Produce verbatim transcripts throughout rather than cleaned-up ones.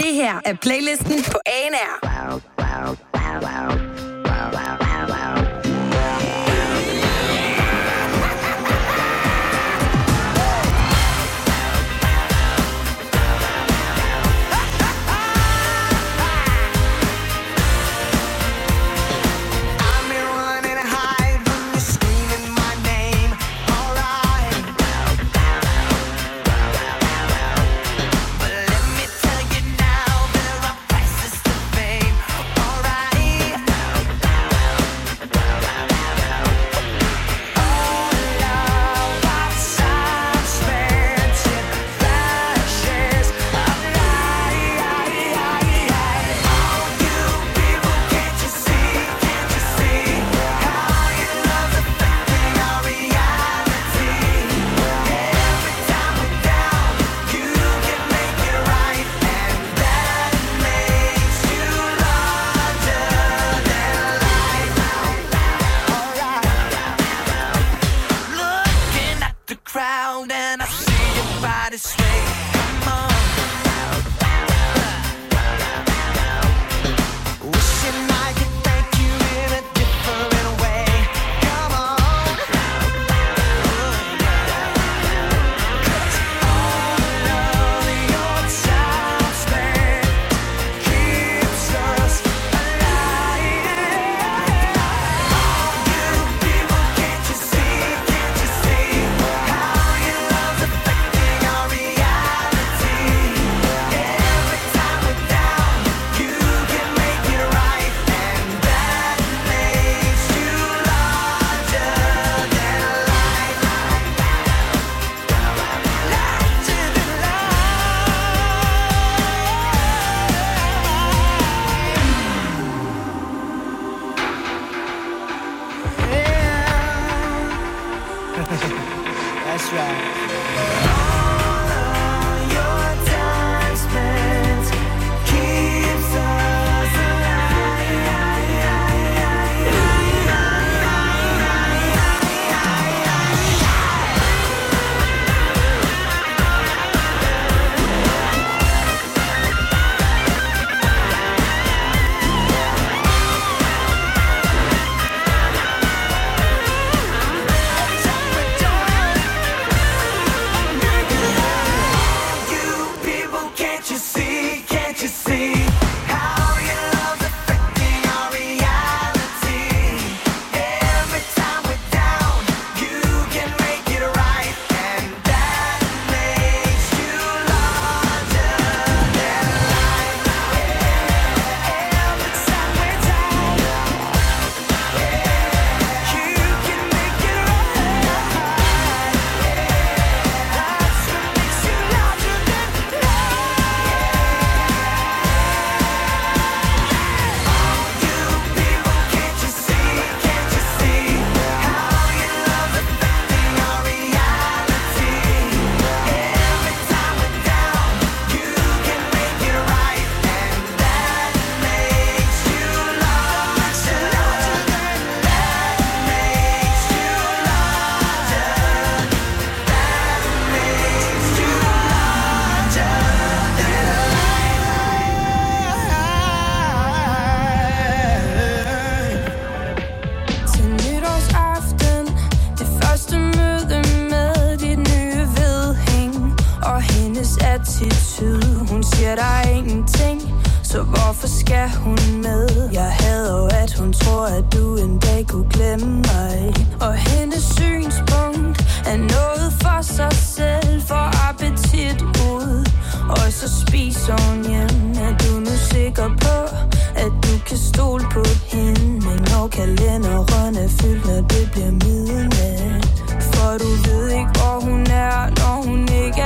Det her er playlisten på A N R. Wow, wow, wow, wow.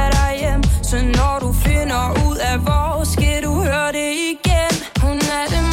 Så når du finder ud af hvor, skal du høre det igen. Hun er det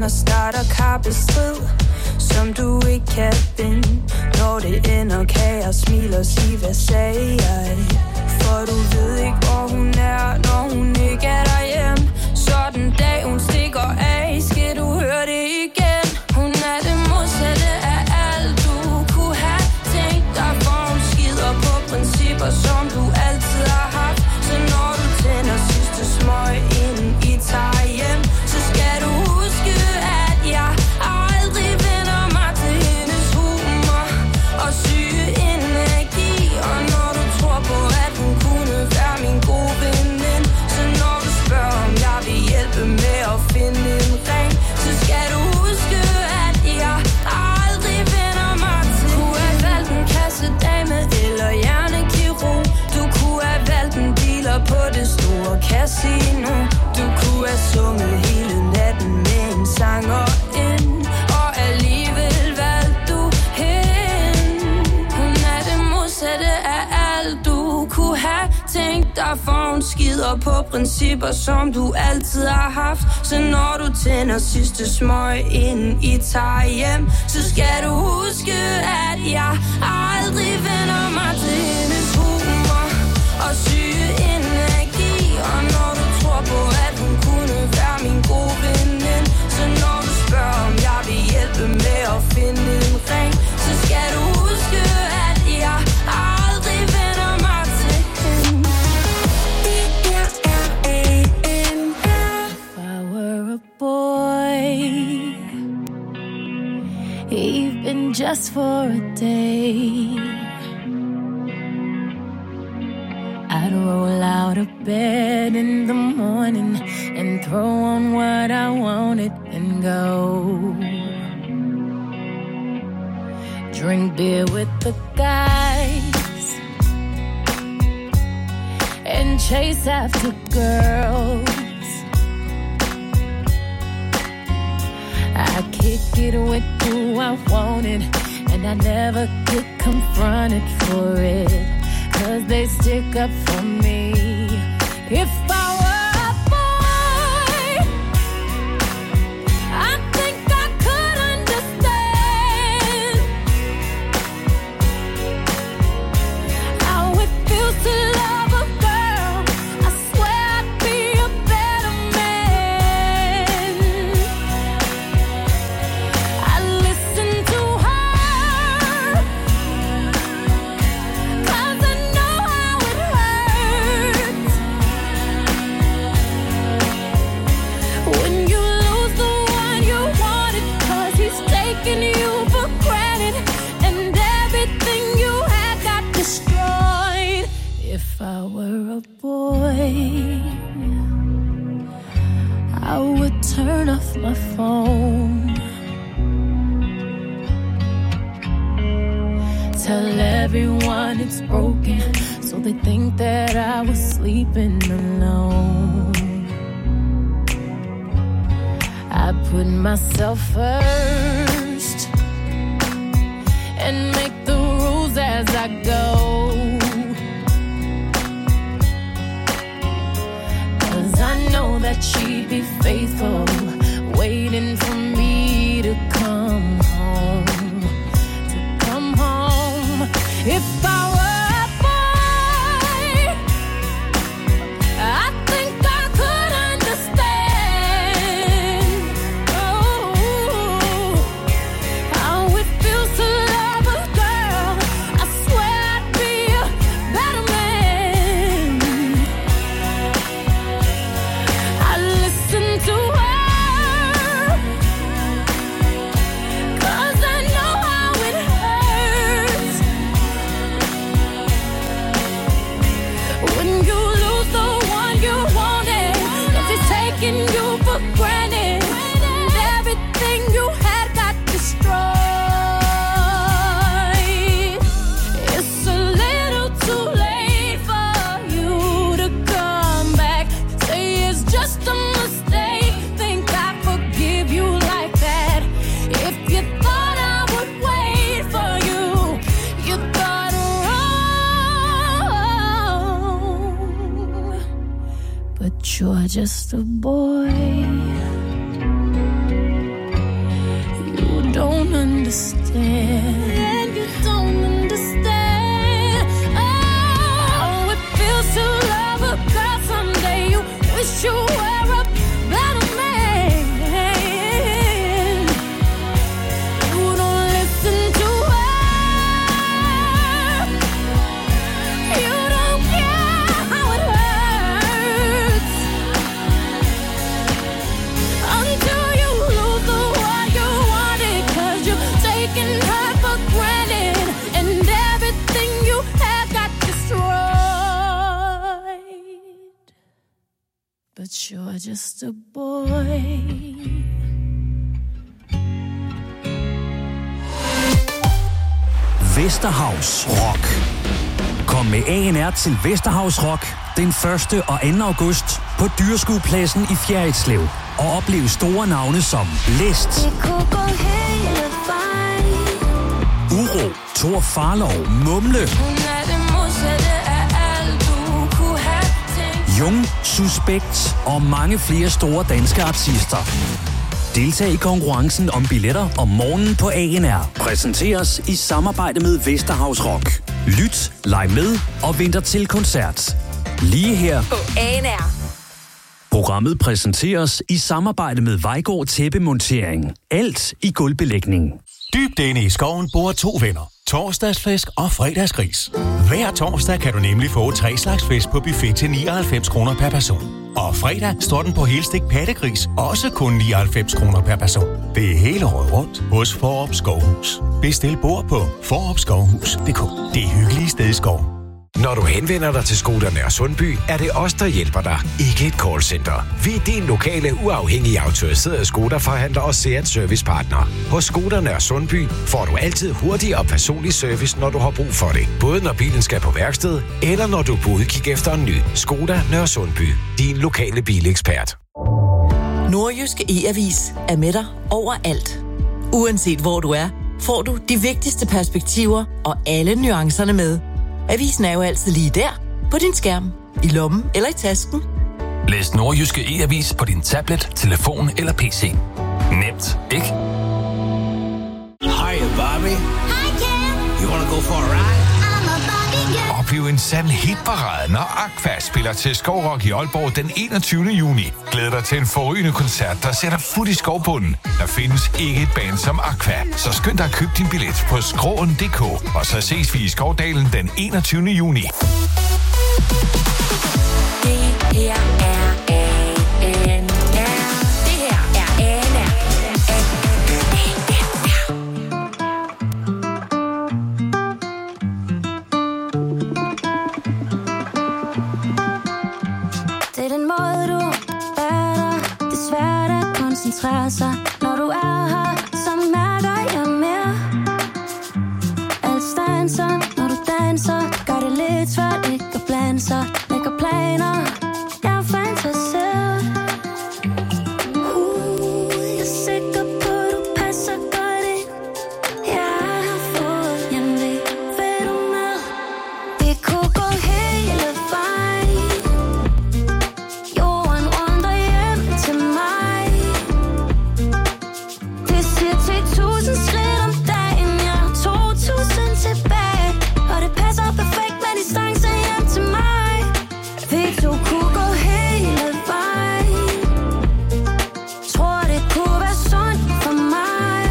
og starter kappestrid, som du ikke kan vinde. Når det ender, kan jeg smile og sige, hvad sagde jeg? For du ved ikke, hvor hun er, når hun ikke er derhjemme. Så den dag hun stikker af, skal du høre det igen. Hun er det modsatte af alt du kunne have tænkt dig, for hun skider på principper, som du altid har haft. Så når du tænder sidste smøg, inden I tager hjem, så skal du huske, at jeg aldrig vender mig til hendes humor og syge energi. Og når du tror på, at hun kunne være min gode veninde, så når du spørger, om jeg vil hjælpe med at finde en ring, så skal du huske, at jeg aldrig vender mig til. Du kunne have valgt en kassedame eller hjernekirurg. Du kunne have valgt en dealer på det store casino. Du kunne have sunget hele natten med en sanger ind, og alligevel valgte du hende. Hun er det modsatte af alt du kunne have tænkt dig, for hun skider på principper, som du altid har haft. Så når du tænder sidste smøg, inden I tager hjem, så skal du huske, at jeg aldrig vender mig til hendes humor og syge energi. Og når du tror på, at hun kunne være min gode veninde, så når du spørger, om jeg vil hjælpe med at finde en ring, så skal du huske, at jeg aldrig vender mig til hende. If I were a boy, even just for a day, I'd roll out of bed in the morning and throw on what I wanted and go. Drink beer with the guys and chase after girls. I kick it with who I wanted, and I never get confronted for it, 'cause they stick up for me. If I were a boy, I think I could understand how it feels to love a girl. I swear I'd be a better man. I listen to her, 'cause I know how it hurts when you lose the one you wanted, 'cause he's taking you for granted, and everything you had got destroyed. If I were a boy, I would turn off my phone, tell everyone it's broken, so they think that I was sleeping alone. I put myself first and make the rules as I go, 'cause I know that she'd be faithful, waiting for me to come home, to come home. If I were a boy, I think I could understand, oh, how it feels to love a girl. I swear I'd be a better man. I listen to her, 'cause I know how it hurts when you lose the one you wanted, 'cause he's taking you for granted, and everything you had got destroyed. It's a little too late for you to come back. Say it's just a mistake, think I forgive you like that. If you thought I would wait for you, you thought wrong. But you're just a boy, don't understand. And you don't understand. Oh, it feels to love a girl someday. You wish you were a better man. You don't listen to her. You don't care how it hurts. Until you lose the one you wanted, 'cause you're taking her for granted, and everything you had got destroyed. But you're just a boy. Vesterhavs Rock. Kom med A N R til Vesterhavs Rock den første og anden august på Dyreskuepladsen i Fjerritslev. Og oplev store navne som Læst, Uro, Thor Farlov, Mumle, Jung, Suspekt og mange flere store danske artister. Deltag i konkurrencen om billetter om morgenen på A N R. Præsenteres i samarbejde med Vesterhavs Rock. Lyt, leg med og venter til koncert. Lige her På A N R. Programmet præsenteres i samarbejde med Vejgaard Tæppemontering. Alt i gulvbelægning. Dybt inde i skoven bor to venner. Torsdagsflæsk og fredagsgris. Hver torsdag kan du nemlig få tre slags fisk på buffet til nioghalvfems kroner per person. Og fredag står den på helstegt pattegris, også kun nioghalvfems kroner per person. Det er hele året rundt hos Fårup Skovhus. Bestil bord på fårup skovhus punktum d k. Det hyggelige sted i skoven. Når du henvender dig til Skoda Nørre Sundby, er det os, der hjælper dig, ikke et callcenter. Vi er din lokale, uafhængige autoriserede Skoda-forhandler og Seat Servicepartner. Hos Skoda Nørre Sundby får du altid hurtig og personlig service, når du har brug for det. Både når bilen skal på værksted, eller når du er på udkig efter en ny. Skoda Nørre Sundby, din lokale bilekspert. Nordjyske E-avis er med dig overalt. Uanset hvor du er, får du de vigtigste perspektiver og alle nuancerne med. Avisen er jo altid lige der, på din skærm, i lommen eller i tasken. Læs Nordjyske E-avis på din tablet, telefon eller P C. Nemt, ikke? Hi, Bobby. Hi, Ken. You wanna go for a ride? I'm a Barbie girl. Oplev en sand hitparade, når Aqua spiller til Skovrock i Aalborg den enogtyvende juni. Glæd dig til en forrygende koncert, der sætter fod i skovbunden. Der findes ikke et band som Aqua, så skynd dig at købe din billet på skråen punktum d k. Og så ses vi i Skovdalen den enogtyvende juni. Det her er A N R. Det her er A N R. Det er den måde, du er der. Det er svært at koncentrere sig, når du er her, så mærker jeg mere. Alt stanser, når du danser, gør det lidt svært ikke at blande sig. Lægger planer, jeg er fantaseret. Uh, jeg er sikker på, du passer godt ind. Jeg har fået hjemve, vil du med? Vi kunne gå hele vejen. Jorden runder hjem til mig. Det siger ti tusind skridt om dagen. Jeg har to tusind tilbage. Og det passer perfekt med distance hjem til mig. Vi to kunne gå hele vejen. Tror det kunne være sundt for mig.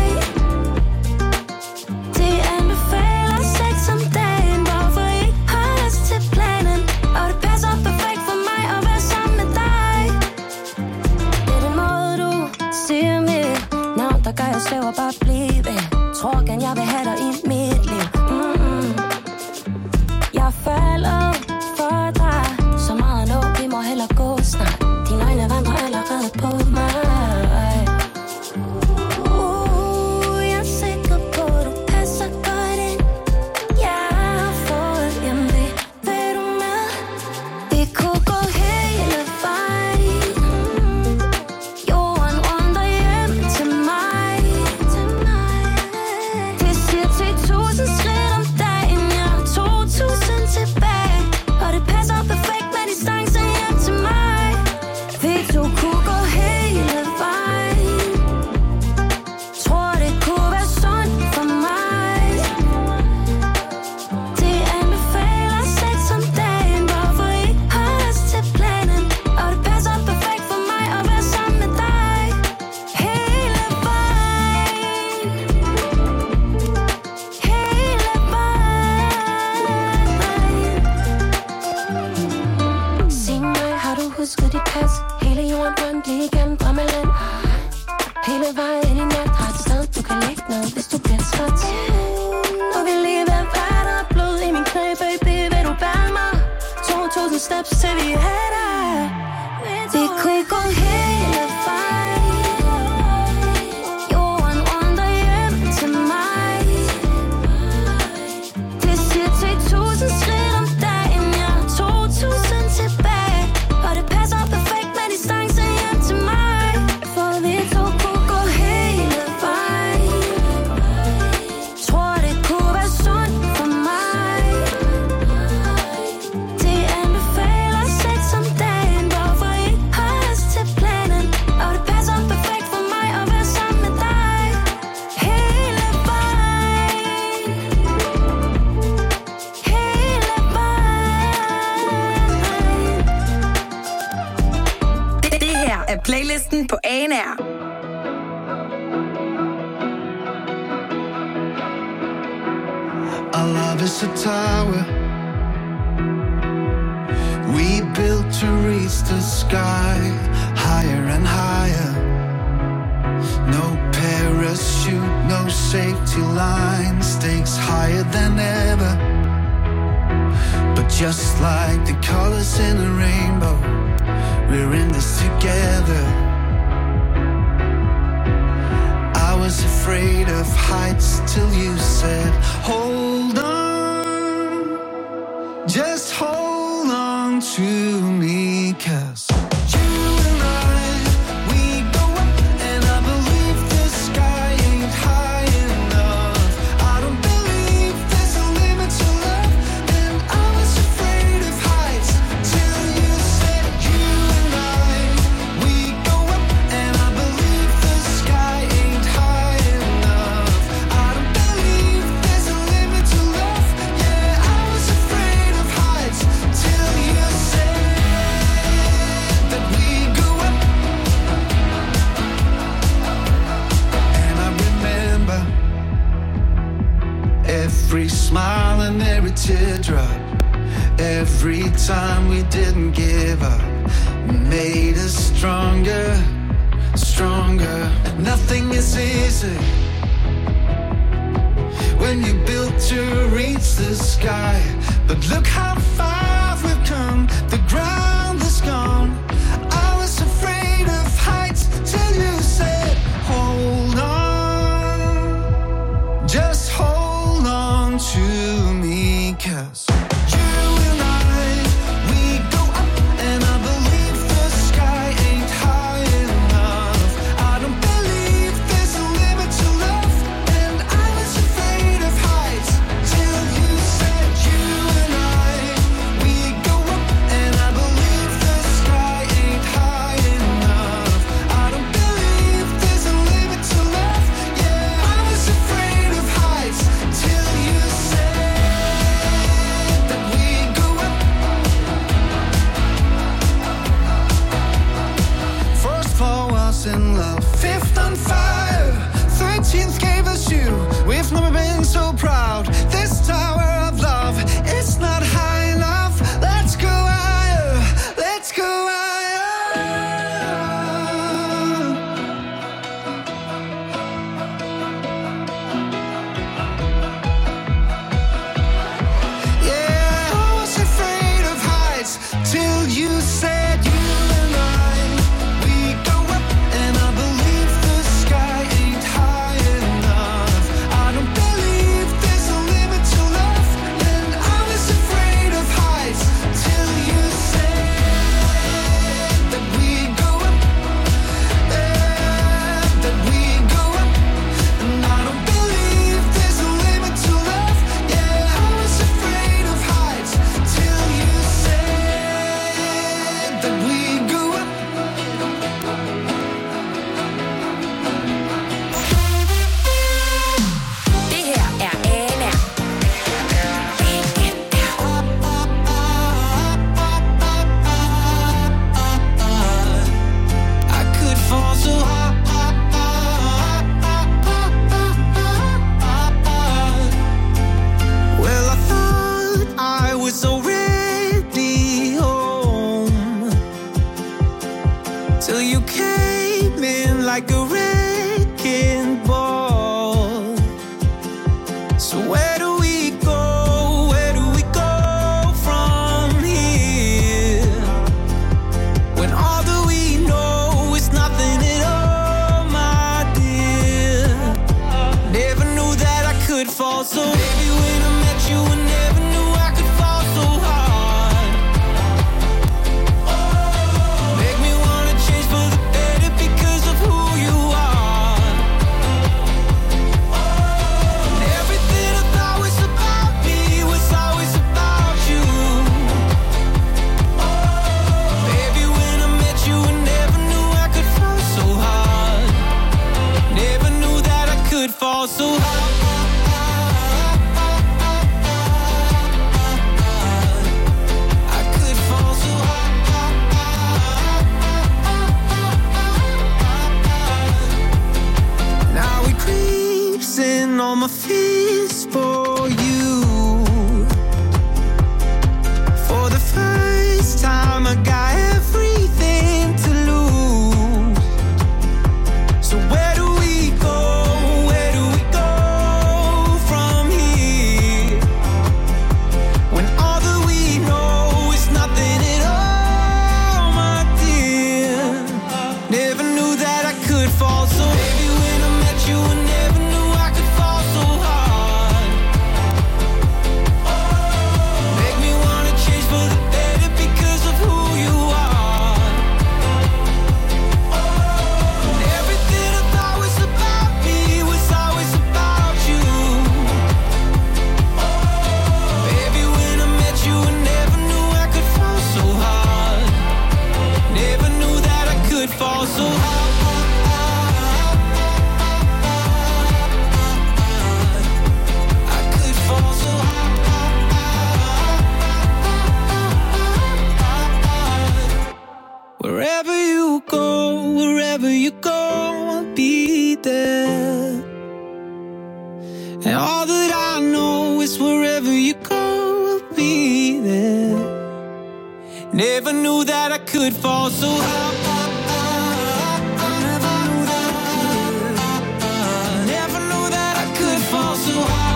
Det anbefaler sex om dagen. Hvorfor ikke holde os til planen? Og det passer perfekt for mig at være sammen med dig. Det er den måde du siger mit navn, der gør jeg svæver bare blive. Tror gerne jeg vil have dig i mit liv. Mm-mm. Jeg falder for dig. Så meget nu, vi må hellere gå snart. Dine øjne vandrer allerede på mig. Uh, jeg er sikker på, du passer godt ind. Jeg har fået hjemve, vil du med? Vi kunne gå hele vejen. Jorden runder hjem til mig. Det siger ti N R. Our love is a tower we built to reach the sky, higher and higher. No parachute, no safety line, stakes higher than ever. But just like the colors in a rainbow, we're in this together. I was afraid of heights till you said, hold on, just hold on to me, 'cause you and I, we go up, and I believe the sky ain't high enough. I don't believe there's a limit to love, and I was afraid of heights till you said, you and I, we go up, and I believe the sky ain't high enough. I don't believe there's a limit to love. Yeah, I was afraid of heights till you said that we go up. And I remember every smile and every teardrop, every time we didn't give up, made us stronger, stronger. Nothing is easy when you built to reach the sky. But look how far we've come, the ground is gone. I was afraid of heights till you said, hold on, just hold on to me, 'cause you and I, we go up, and I believe the sky ain't high enough. I don't believe there's a limit to love, and I was afraid of heights till you said, you and I, we go up, and I believe the sky ain't high enough. I don't believe there's a limit to love. Yeah, I was afraid of heights till you said that we go up. First floor was in love, fifth on fire, thirteenth gave us you. We've never been so proud. This tower of love, it's not high enough. Let's go higher, let's go higher. Yeah, I was afraid of heights till you said, you and I, we go up, and I believe the sky ain't high enough. I don't believe there's a limit to love, and I was afraid of heights till you said that we go up, yeah, that we go up, and I don't believe there's a limit to love. Yeah, I was afraid of heights till you said that we go up. Det her er A N R. I could fall so hard. Well, I thought I was already home till you came in like a wrecking ball. So where do we go? Where do we go from here? When all that we know is nothing at all, my dear. Never knew that I could fall so. Baby, when I met you, I never knew I could fall so hard. Make me wanna change for the better because of who you are. And everything I thought was about me was always about you. Baby, when I met you, I never knew I could fall so hard. Never knew that I could fall so hard. I could fall so hard. down all my fears for you. For the first time I got everything to lose. So where do we go? Where do we go from here? When all that we know is nothing at all, my dear. Never knew that I could fall so. Baby, when I met you, I never knew I could fall so hard. Make me wanna change for the better because of who you are. And everything I thought was about me was always about you. Baby, when I met you, I never knew I could fall so hard. Never knew that I could fall so hard. I could fall so hard. Wherever you go, wherever you go, I'll be there. And all that I know is wherever you go, I'll be there. Never knew that I could fall so high. Never knew that I could. Never knew that I could fall so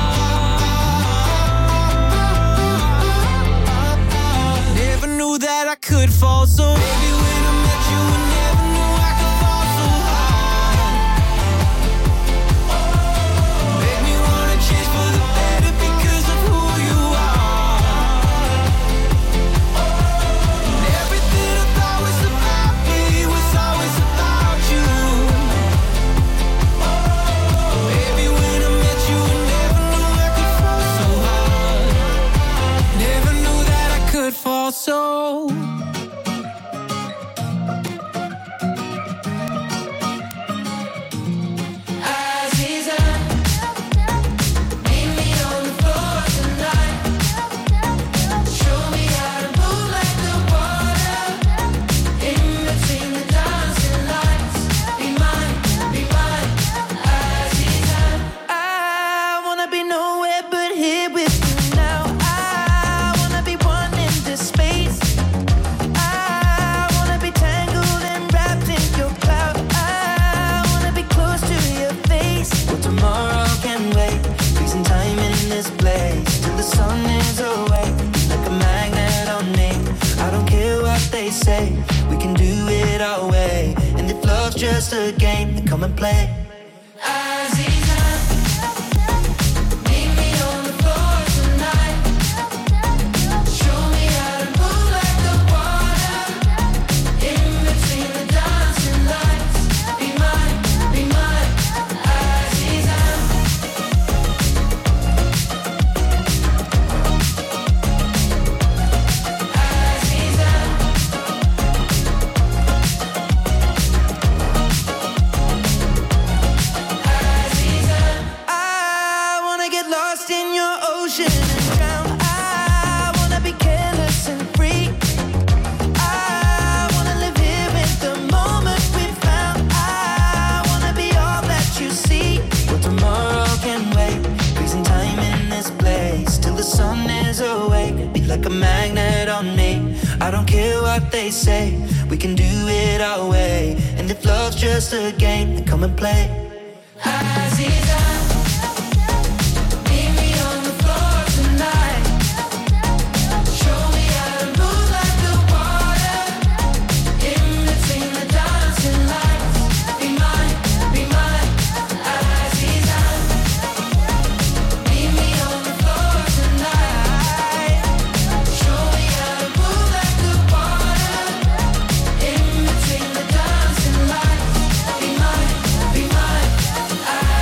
high. Never knew that I could fall so. Baby, when I met you, I never knew I could fall so high. Make me wanna change for the better because of who you are. And everything I thought was about me was always about you. Baby, when I met you, I never knew I could fall so hard. Never knew that I could fall so. Aziza, meet me on the floor tonight. Show me how to move like the water. In between the dancing lights. Be mine, be mine, Aziza. I wanna be nowhere but here with you now. I wanna be one in this space. I wanna be tangled and wrapped in your cloud. I wanna be close to your face. Well, tomorrow can wait. Freezing time in this place till the sun is away. Like a magnet on me. I don't care what they say. We can do it our way. And if love's just a game, then come and play. Aziza, meet me on the floor tonight. Show me how to move like the water. In between the dancing lights. Be mine, be mine, Aziza. Aziza. Aziza. I wanna get lost in your ocean and drown. I wanna be careless and free. I wanna live here in the moment we found. I wanna be all that you see. Well, tomorrow can wait. Freezing time in this place till the sun is awake. Be like a magnet on me. I don't care what they say. We can do it our way. And if love's just a game, then come and play. Aziza, meet me on the floor tonight. Show me how to move like the water. In between the dancing lights. Be mine, be mine, Aziza. Meet me on the floor tonight. Show me how to move like the water. In between the dancing lights. Be mine, be mine, Aziza.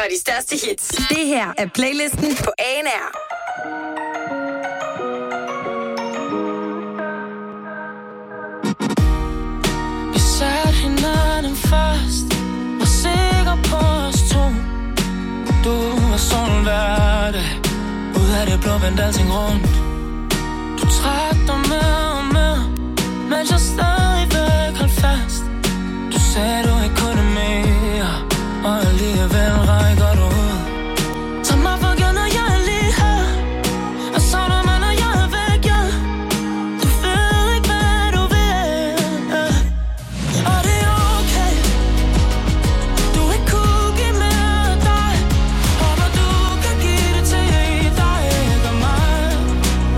de største hits. Det her er playlisten på A N R. Vi satte hinanden først, var sikker på os to. Du var sådan hver dag, ud af det blå vendte alting rundt. Du trak dig mere og mere, mens jeg stadigvæk holdt fast. Du sagde du ikke kunne mere, og alligevel rækker du ud. Tag mig for givet, når jeg er lige her, og savner mig, når jeg er væk, ja. Du ved ikke, hvad du vil, ja. Og det er okay, du ikke kunne give mere af dig. Og når du kan give det til dig, ikke mig,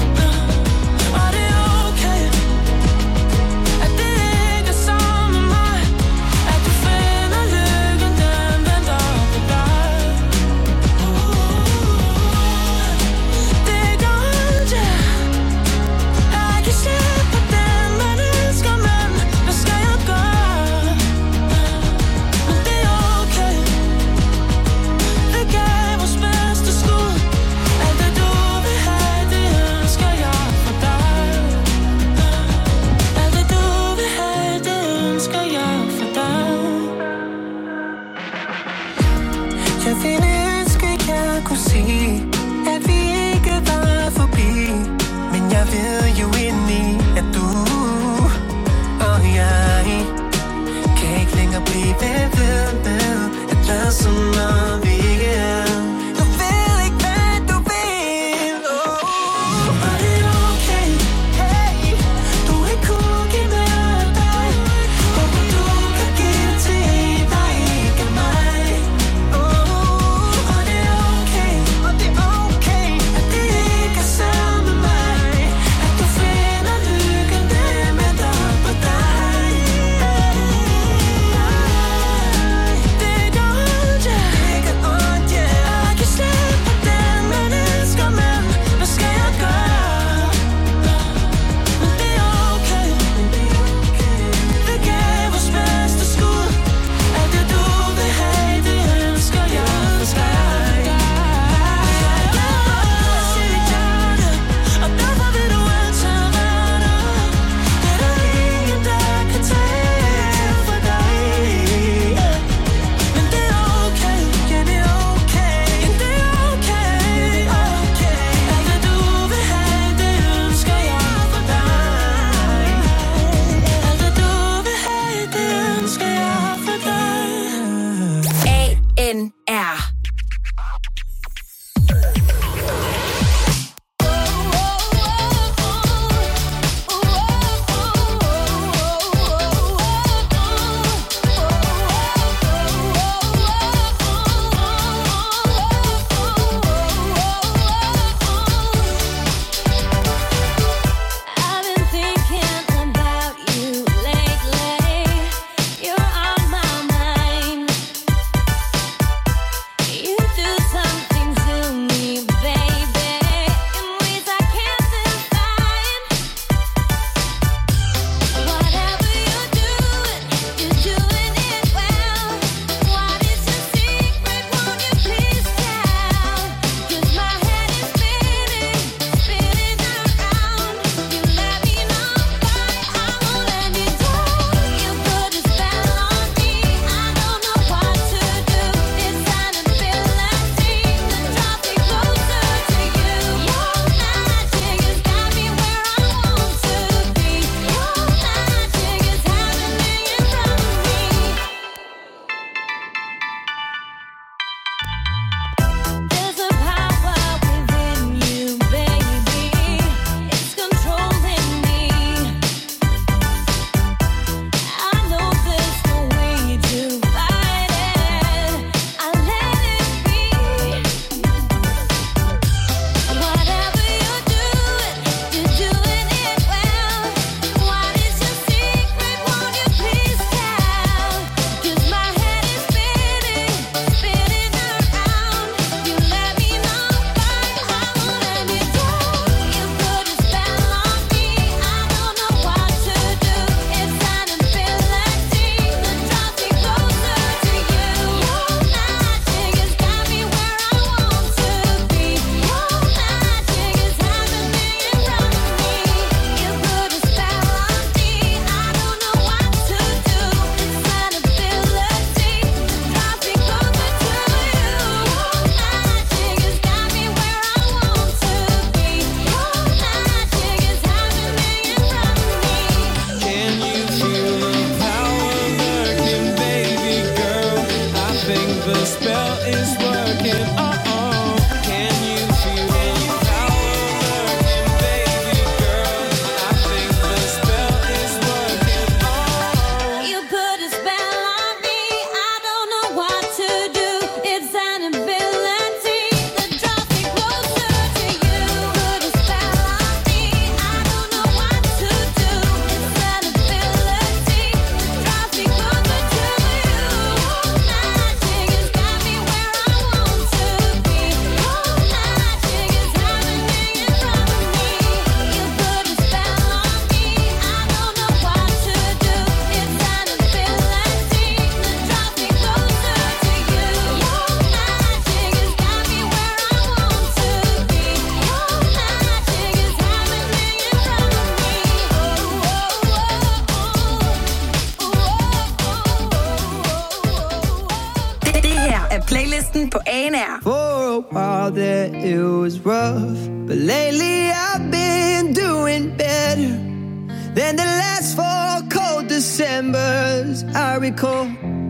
Frokosten på A N R. For a while there it was rough, but lately I've been doing better than the last four cold Decembers I recall.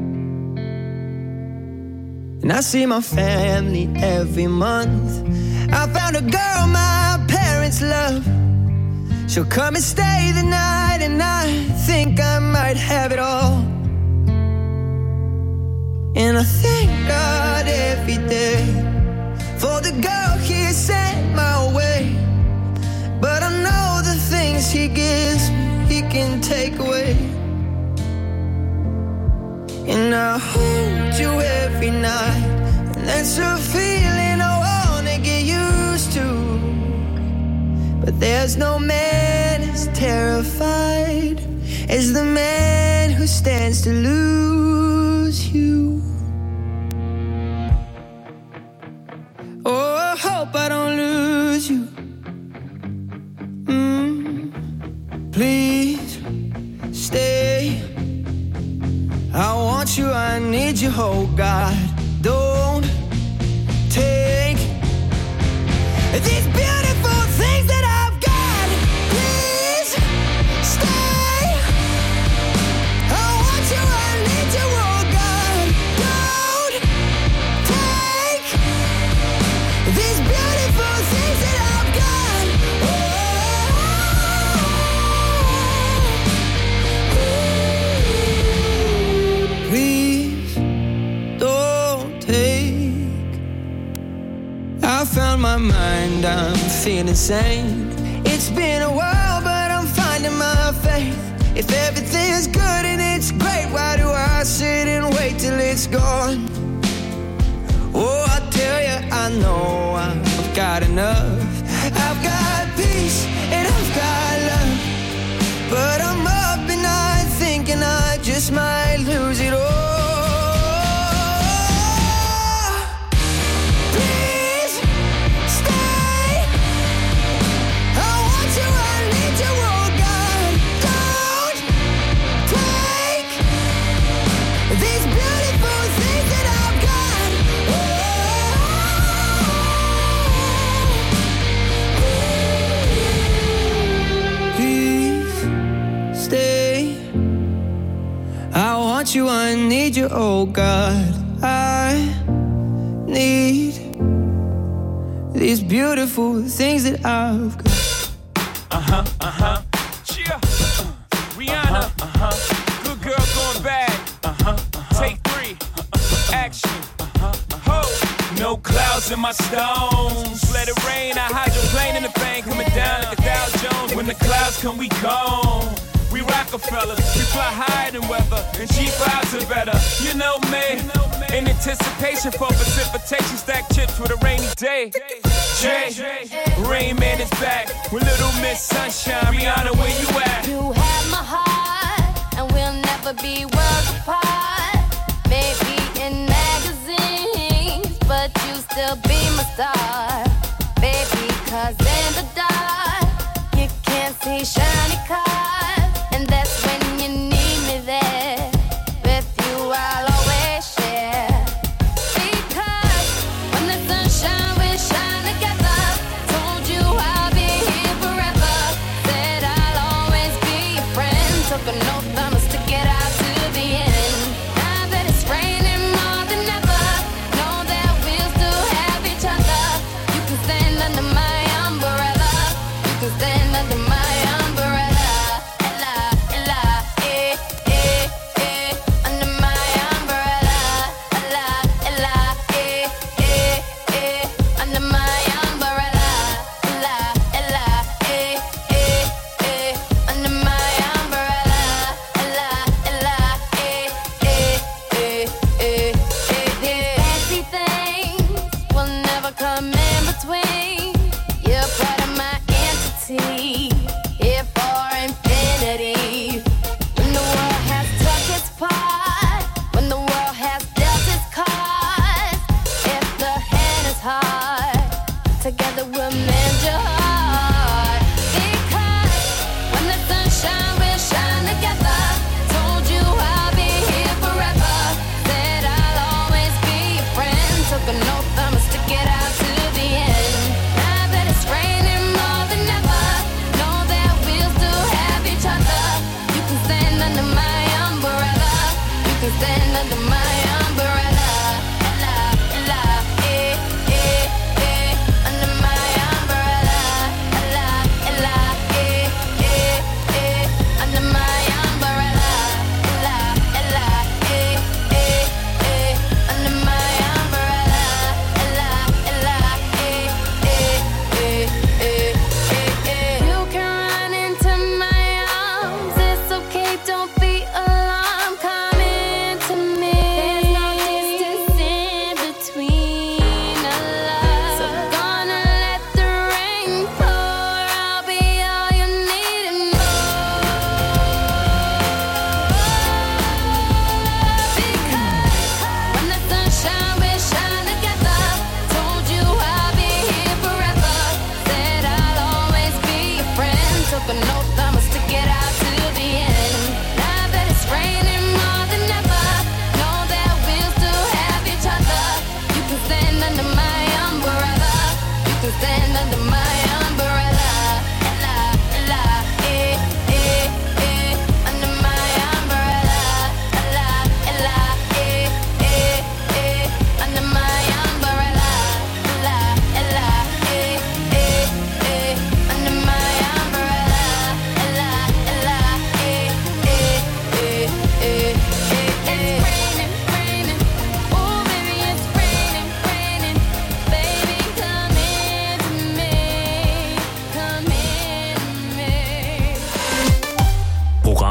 And I see my family every month. I found a girl my parents love. She'll come and stay the night, and I think I might have it all. And I thank God every day for the girl He sent my way. But I know the things He gives me, He can take away. And I hold you every night, and that's a feeling I wanna get used to. But there's no man as terrified as the man who stands to lose you. Oh, I hope I don't lose you. Mm, please stay. I want you, I need you, oh God. Don't take these beautiful things that I've got. Please stay. I want you, I need you, oh God. Don't take these beautiful things that I've got. Oh, please don't take. I found my mind, I'm feeling sane. It's been a while, but I'm finding my faith. If everything's good and it's great, why do I sit and wait till it's gone? Oh, I tell you, I know I've got enough. I've got peace and I've got love. But I'm up and I thinking I just might lose it all. You, I need you, oh God. I need these beautiful things that I've got. Uh-huh, uh-huh, yeah. uh, Rihanna, uh-huh, good girl going bad. Uh-huh, uh-huh. Take three, uh-huh. Action, uh-huh, uh-huh. Ho, no clouds in my stones. Let it rain, I hydroplane in the bank, coming down like a Dow Jones. When the clouds come, we gone. We Rockefellers, we fly higher than weather, and G fives are better. You know me, in anticipation for precipitation, stack chips with a rainy day. Jay, Rain Man is back with Little Miss Sunshine. Rihanna, where you at? You have my heart, and we'll never be worlds apart. Maybe in magazines, but you still be my star. Baby, cause in the dark, you can't see shiny cars. And that's when you need me there. With you I'll always share. Because when the sunshine will shine together. Told you I'll be here forever. Said I'll always be your friend. Took an oath, I'ma stick it out to the end. Now that it's raining more than ever, know that we'll still have each other. You can stand under my umbrella. You can stand under my umbrella.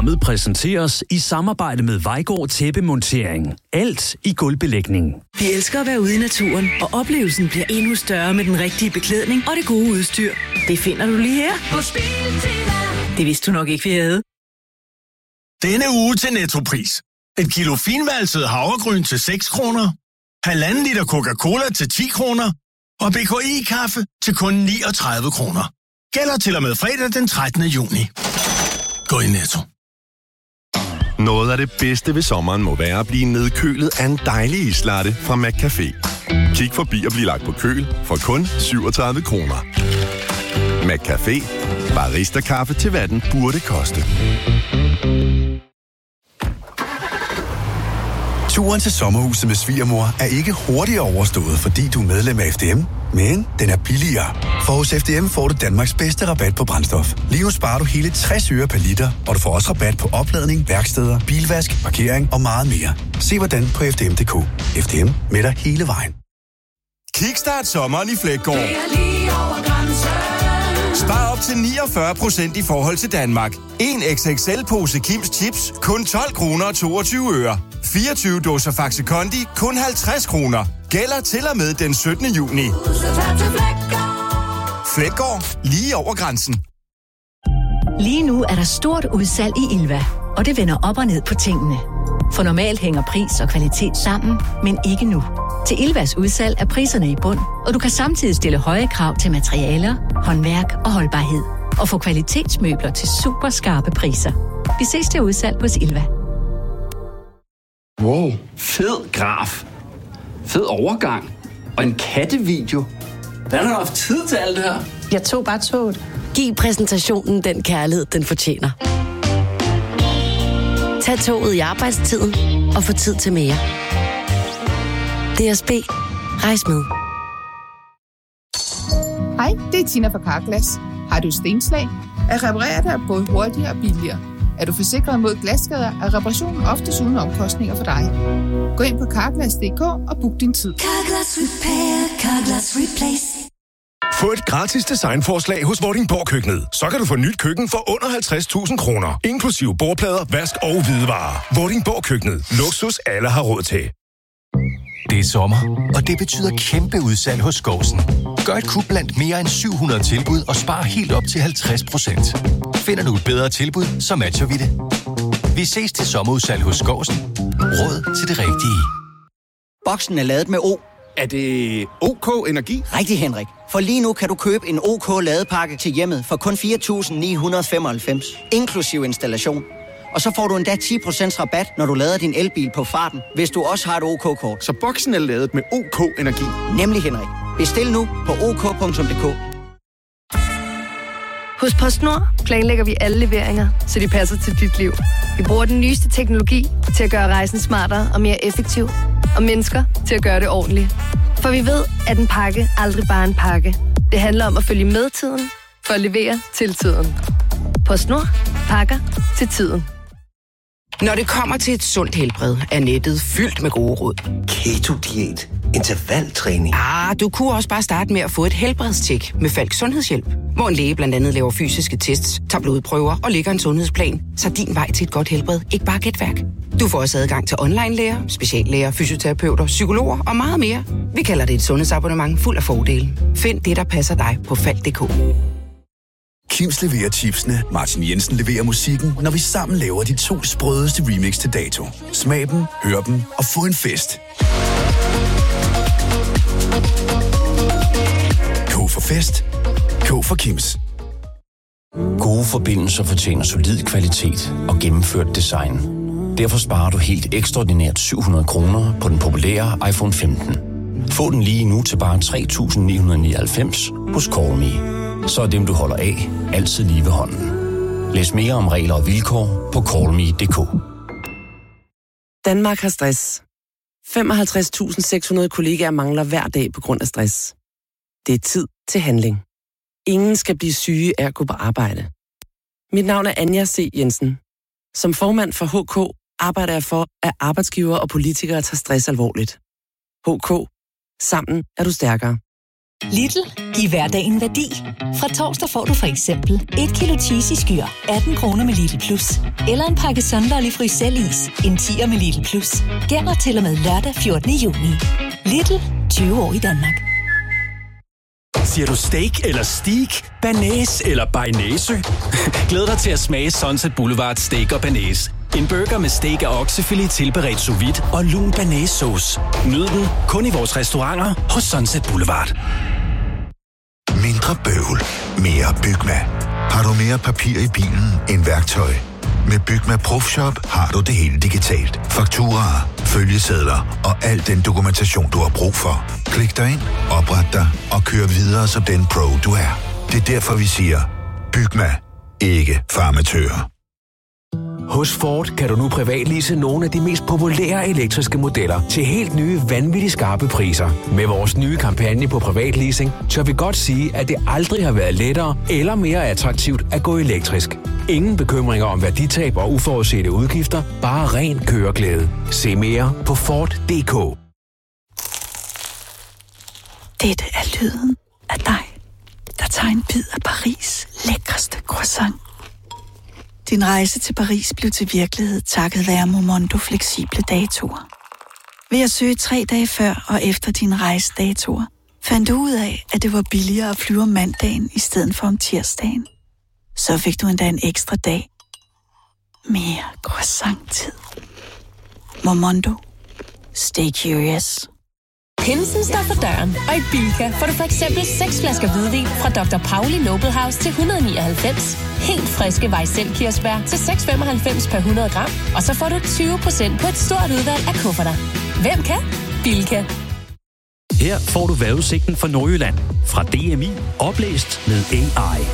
Programmet præsenteres i samarbejde med Vejgaard Tæppemontering. Alt i gulvbelægning. Vi elsker at være ude i naturen, og oplevelsen bliver endnu større med den rigtige beklædning og det gode udstyr. Det finder du lige her hos Biltema. Det vidste du nok ikke, vi havde. Denne uge til Nettopris. Et kilo finvalset havregryn til seks kroner. Halvanden liter Coca-Cola til ti kroner. Og B K I-kaffe til kun niogtredive kroner. Gælder til og med fredag den trettende juni. Gå i Netto. Noget af det bedste ved sommeren må være at blive nedkølet af en dejlig islatte fra McCafé. Kig forbi og bliv lagt på køl for kun syvogtredive kroner. McCafé. Barista-kaffe til hvad den burde koste. Turen til sommerhuset med svigermor er ikke hurtigere overstået, fordi du er medlem af F D M, men den er billigere. For hos F D M får du Danmarks bedste rabat på brændstof. Lige nu sparer du hele tres øre per liter, og du får også rabat på opladning, værksteder, bilvask, parkering og meget mere. Se hvordan på f d m punktum d k. F D M med dig hele vejen. Kickstart sommeren i Fleggaard. Spar op til niogfyrre procent i forhold til Danmark. En X X L-pose Kims Chips, kun tolv kroner og toogtyve øre. fireogtyve dåser Faxe Kondi, kun halvtreds kroner. Gælder til og med den syttende juni. Fleggaard, lige over grænsen. Lige nu er der stort udsalg i Ilva, og det vender op og ned på tingene. For normalt hænger pris og kvalitet sammen, men ikke nu. Til Ilvas udsalg er priserne i bund, og du kan samtidig stille høje krav til materialer, håndværk og holdbarhed. Og få kvalitetsmøbler til super skarpe priser. Vi ses til udsalg hos Ilva. Wow, fed graf. Fed overgang. Og en kattevideo. Hvordan har du haft tid til alt det her? Jeg tog bare toget. Giv præsentationen den kærlighed, den fortjener. Tag toget i arbejdstiden og få tid til mere. D S B. Rejs med. Hej, det er Tina fra Carglass. Har du stenslag? At reparere dig både hurtigere og billigere. Er du forsikret mod glasskader, er reparationen oftest uden omkostninger for dig. Gå ind på carglass punktum d k og book din tid. Carglass Repair, Carglass Replace. Få et gratis designforslag hos Vordingborg Køkkenet. Så kan du få nyt køkken for under halvtreds tusind kroner. Inklusiv bordplader, vask og hvidevarer. Vordingborg Køkkenet. Luksus alle har råd til. Det er sommer, og det betyder kæmpe udsalg hos Skovsen. Gør et kub blandt mere end syv hundrede tilbud og spar helt op til halvtreds procent. Finder du et bedre tilbud, så matcher vi det. Vi ses til sommerudsalg hos Skovsen. Råd til det rigtige. Boksen er ladet med O. Er det OK Energi? Rigtig, Henrik. For lige nu kan du købe en OK ladepakke til hjemmet for kun fire tusind ni hundrede og femoghalvfems, inklusiv installation. Og så får du endda ti procent rabat, når du lader din elbil på farten, hvis du også har et OK-kort. Så boksen er ladet med OK Energi? Nemlig, Henrik. Bestil nu på ok punktum d k. Hos PostNord planlægger vi alle leveringer, så de passer til dit liv. Vi bruger den nyeste teknologi til at gøre rejsen smartere og mere effektiv, og mennesker til at gøre det ordentligt. For vi ved, at en pakke aldrig bare er en pakke. Det handler om at følge med tiden, for at levere til tiden. PostNord. Pakker til tiden. Når det kommer til et sundt helbred, er nettet fyldt med gode råd. Keto-diæt, intervaltræning. Ah, du kunne også bare starte med at få et helbredstjek med Falk Sundhedshjælp, hvor en læge blandt andet laver fysiske tests, tager blodprøver og lægger en sundhedsplan, så din vej til et godt helbred ikke bare er gætværk. Du får også adgang til online-læger, speciallæger, fysioterapeuter, psykologer og meget mere. Vi kalder det et sundhedsabonnement fuld af fordele. Find det, der passer dig på falk punktum d k. Kims leverer chipsene, Martin Jensen leverer musikken, når vi sammen laver de to sprødeste remix til dato. Smag dem, hør dem og få en fest. K for fest. K for Kims. Gode forbindelser fortjener solid kvalitet og gennemført design. Derfor sparer du helt ekstraordinært syv hundrede kroner på den populære iPhone femten. Få den lige nu til bare tre tusind ni hundrede og nioghalvfems hos CallMe. Så er dem, du holder af, altid lige ved hånden. Læs mere om regler og vilkår på call me punktum d k. Danmark har stress. femoghalvtreds tusind seks hundrede kollegaer mangler hver dag på grund af stress. Det er tid til handling. Ingen skal blive syge af at gå på arbejde. Mit navn er Anja C. Jensen. Som formand for H K arbejder jeg for, at arbejdsgivere og politikere tager stress alvorligt. H K. Sammen er du stærkere. Lidl. Giv hverdagen værdi. Fra torsdag får du for eksempel et kilo cheese i skyr, atten kroner med Lidl Plus. Eller en pakke Sunderlig Frysellis, en tier med Lidl Plus. Gælder til og med lørdag fjortende juni. Lidl. tyve år i Danmark. Siger du steak eller steak? Banæs eller bearnaise? Glæd dig til at smage Sunset Boulevard Steak og Banæs. En burger med steak og oksefilet tilberedt sous vide og lun banæssauce. Nyd den kun i vores restauranter hos Sunset Boulevard. Mindre bøvl, mere Bygma. Har du mere papir i bilen end værktøj? Med Bygma Profshop har du det hele digitalt. Fakturaer, følgesedler og al den dokumentation, du har brug for. Klik dig ind, opret dig og kør videre som den pro, du er. Det er derfor, vi siger, Bygma, ikke farmatører. Hos Ford kan du nu privatlease nogle af de mest populære elektriske modeller til helt nye, vanvittigt skarpe priser. Med vores nye kampagne på privatleasing, tør vi godt sige, at det aldrig har været lettere eller mere attraktivt at gå elektrisk. Ingen bekymringer om værditab og uforudsete udgifter, bare ren køreglæde. Se mere på Ford punktum d k. Dette er lyden af dig, der tager en bid af Paris' lækreste croissant. Din rejse til Paris blev til virkelighed takket være Momondo fleksible datoer. Ved at søge tre dage før og efter dine rejsedatoer, fandt du ud af, at det var billigere at flyve om mandagen i stedet for om tirsdagen. Så fik du endda en ekstra dag. Mere croissant-tid. Momondo. Stay curious. Pinsen står for døren, og i Bilka får du for eksempel seks flasker hvidvin fra doktor Pauli Noble House til et hundrede og nioghalvfems. Helt friske Weissel-kirsebær til seks komma femoghalvfems per hundrede gram. Og så får du tyve procent på et stort udvalg af kufferter. Hvem kan? Bilka. Her får du vejrudsigten for Nordjylland fra D M I, oplæst med A I.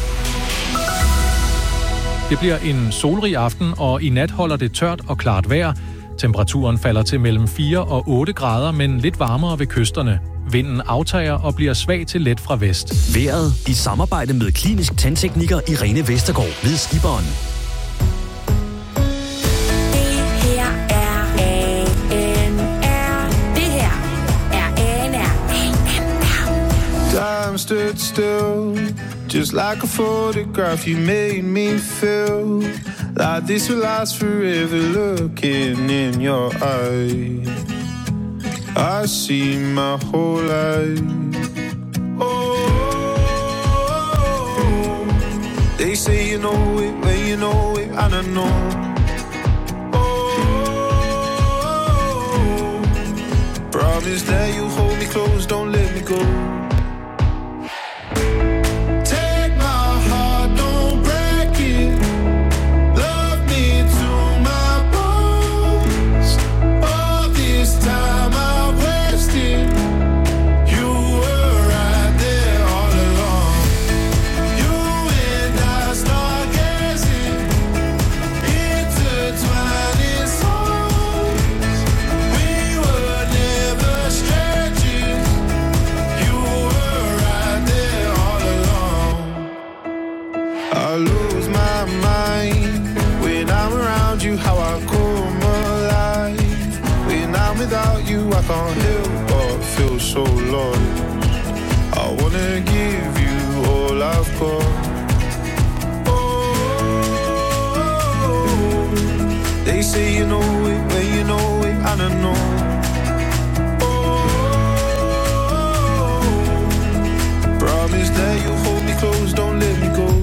Det bliver en solrig aften, og i nat holder det tørt og klart vejr. Temperaturen falder til mellem fire og otte grader, men lidt varmere ved kysterne. Vinden aftager og bliver svag til let fra vest. Vejret i samarbejde med klinisk tandtekniker Irene Vestergaard ved Skiberen. Det her er A N R. Det her er A N R. Time stood still, just like a photograph. You made me feel like this will last forever. Looking in your eyes, I see my whole life. Oh, they say you know it when you know it, and I know. Oh, promise that you hold me close, don't let me go. I can't help but feel so lost. I wanna give you all I've got. Oh, they say you know it when you know it, and I know. Oh, promise that you'll hold me close, don't let me go.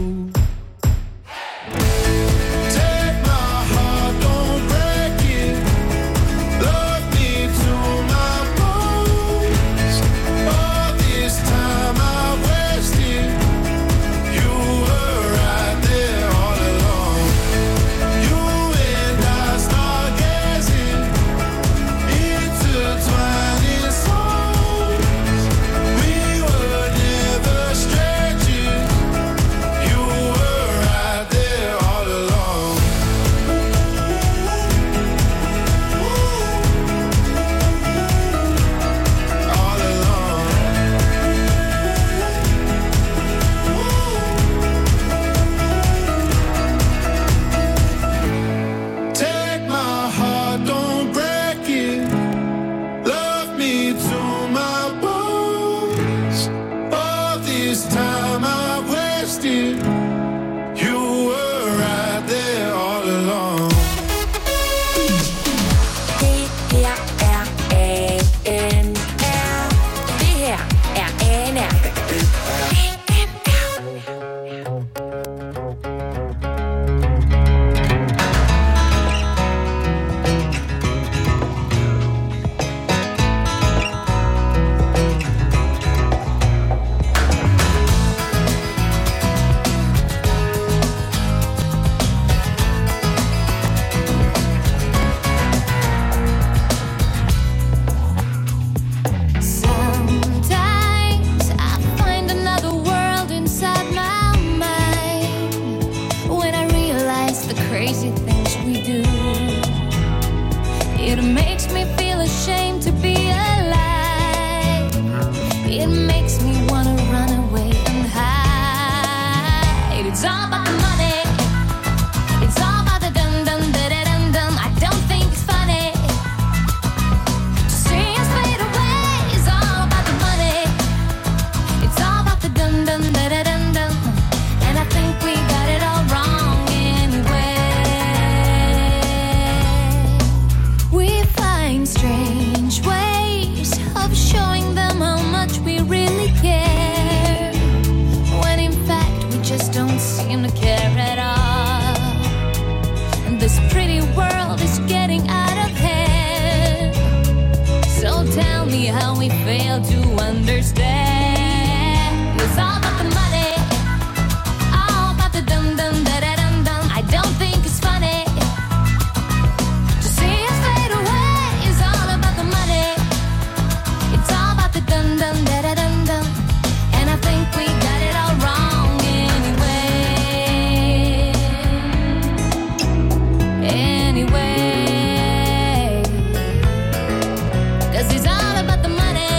crazy things we do. It makes me feel ashamed to be alive. It makes me wanna run away and hide. It's all about the money. It's all about the dum dum da da dum dum. I don't think it's funny to see us fade away. It's all about the money. It's all about the dum dum da da dum dum. And I think we got it all wrong anyway. We find strange ways of showing them how much we really care, when in fact we just don't seem to care at all. And this pretty world is getting out of hand. So tell me how we fail to understand. It's all about the money, all about the dum dum da da dum dum. I don't think it's funny to see us fade away. It's all about the money. It's all about the dum dum da da dum dum. And I think we got it all wrong anyway. Anyway, 'cause it's all about the money.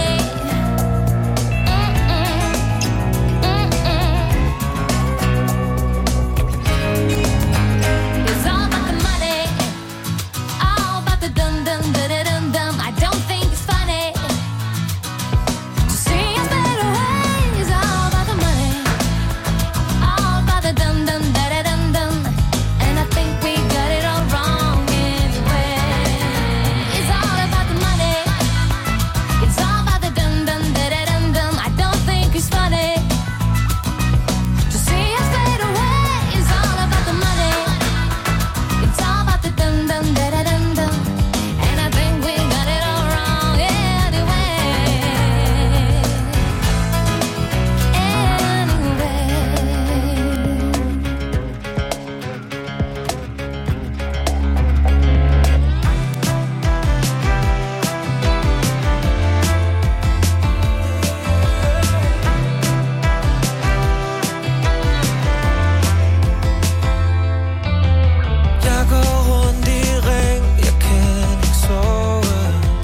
It's all about the money, all about the dum dum da da dum dum. I don't think it's funny to see us fade away. It's all about the money, all about the dum dum da da dum dum. And I think we got it all wrong anyway. It's all about the money. It's all about the dum dum da da dum dum. I don't think it's funny to see us fade away. It's all about the money. It's all about the dum dum da da dum dum. And I think we got it all wrong anyway. Jeg går rundt i ring, jeg kan ikke sove.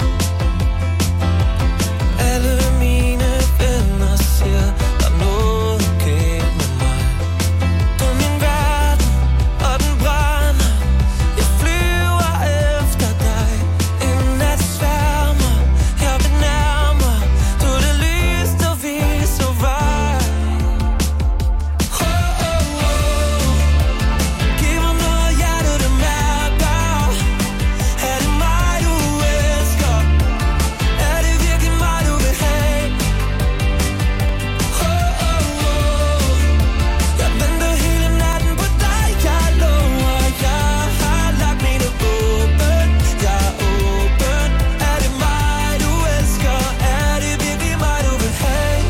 Alle mine venner siger, der er noget galt med mig. Du er min verden, og den brænder. Jeg flyver efter dig. En nat sværmer, jeg vil nærmere. Du er det lys, der viser vej. Oh, oh, oh. Giv mig noget hjerte, der mærker. Er det mig, du elsker? Er det virkelig mig, du vil have? Oh, oh, oh. Jeg venter hele natten på dig, jeg lover. Jeg har lagt mine åben, jeg er åben. Er det mig, du elsker? Er det virkelig mig, du vil have?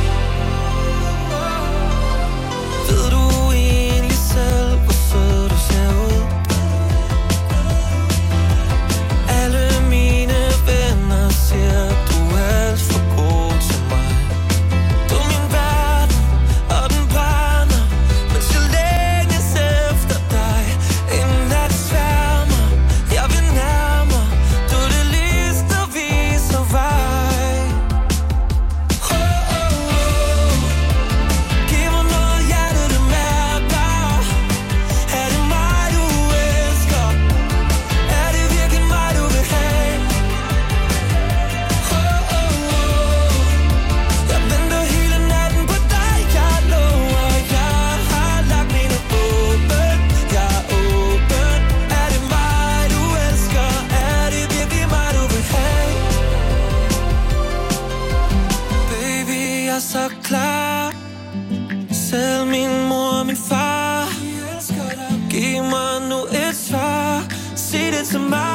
Ved du egentlig selv, hvor sød du ser ud? Alle mine venner siger, du er alt for god til mig. Du er min verden, og den brænder. Mens jeg længes efter dig. En nat sværmer, jeg vil nærmere. Du er det lys, der viser vej. Oh, oh, oh. Giv mig noget hjerte, der mærker. Er det mig, du elsker? Er det virkelig mig, du vil have? Oh, oh, oh. Jeg venter hele natten på dig, jeg lover. Jeg har lagt mine åben, jeg er åben. Er det mig, du elsker? Er det virkelig mig, du vil have? Baby, jeg er så klar. Selv min mor, min far. Giv mig nu et svar. Sig det til mig.